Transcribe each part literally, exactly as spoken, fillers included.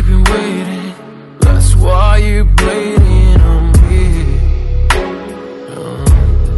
keep you waiting. That's why you're bleeding on me. uh,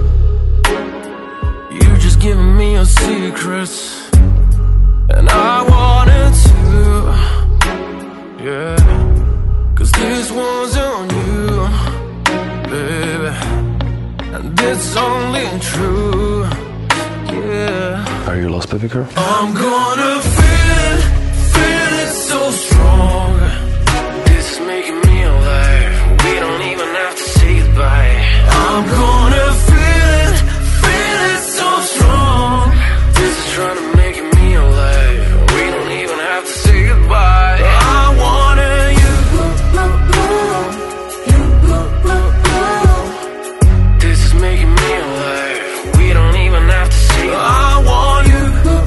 You just giving me your secrets, and I wanted to, yeah. Cause this one's on you, baby, and it's only true, yeah. Are you lost, baby girl? I'm gonna feel it, feel it so strong. This is making me alive. We don't even have to say goodbye. I'm gonna feel it, feel it so strong. This is trying to make me alive. We don't even have to say goodbye. I wanted you. This is making me alive. We don't even have to say goodbye. I want you.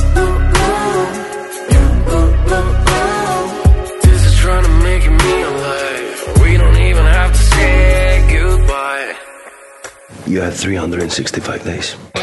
This is trying to make me alive. We don't even have to say goodbye. You have three hundred sixty-five days.